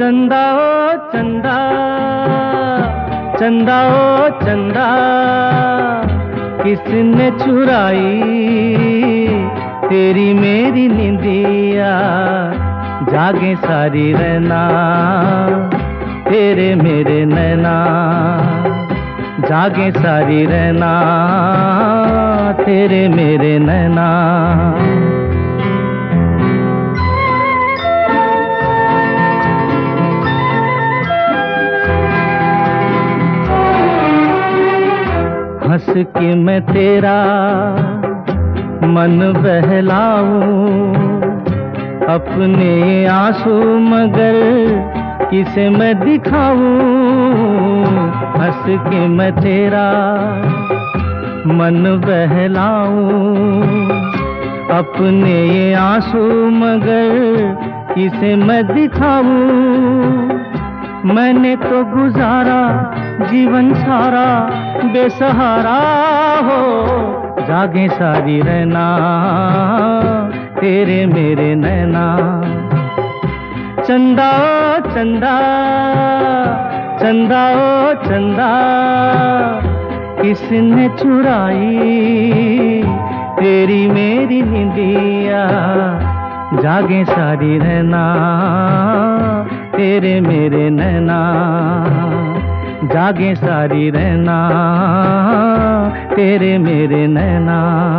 चंदा ओ चंदा, चंदा ओ चंदा, किसने चुराई तेरी मेरी निंदिया। जागे सारी रहना तेरे मेरे नैना, जागे सारी रहना तेरे मेरे नैना। हंस के मैं तेरा मन बहलाऊं, अपने आंसू मगर किसे मैं दिखाऊं। हंस के मैं तेरा मन बहलाऊं, अपने ये आंसू मगर किसे मैं दिखाऊं। मैंने तो गुजारा जीवन सारा बेसहारा हो। जागे सारी रहना तेरे मेरे नैना। चंदा ओ चंदा, चंदा ओ चंदा, किसने चुराई तेरी मेरी निंदिया। जागे सारी रहना तेरे मेरे नैना, जागे सारी रहना तेरे मेरे नैना।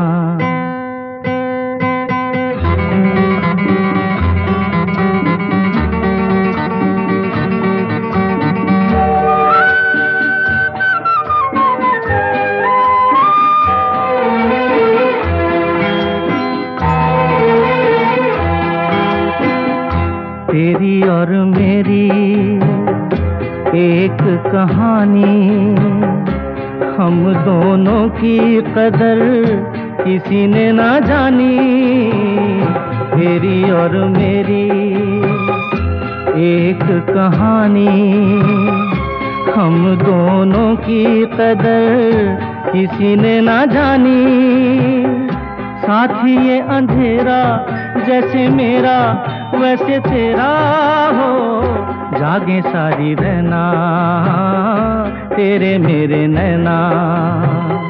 तेरी और मेरी एक कहानी, हम दोनों की कदर किसी ने ना जानी। तेरी और मेरी एक कहानी, हम दोनों की कदर किसी ने ना जानी। साथी ये अंधेरा जैसे मेरा वैसे तेरा हो। जागे सारी रहना तेरे मेरे नैना।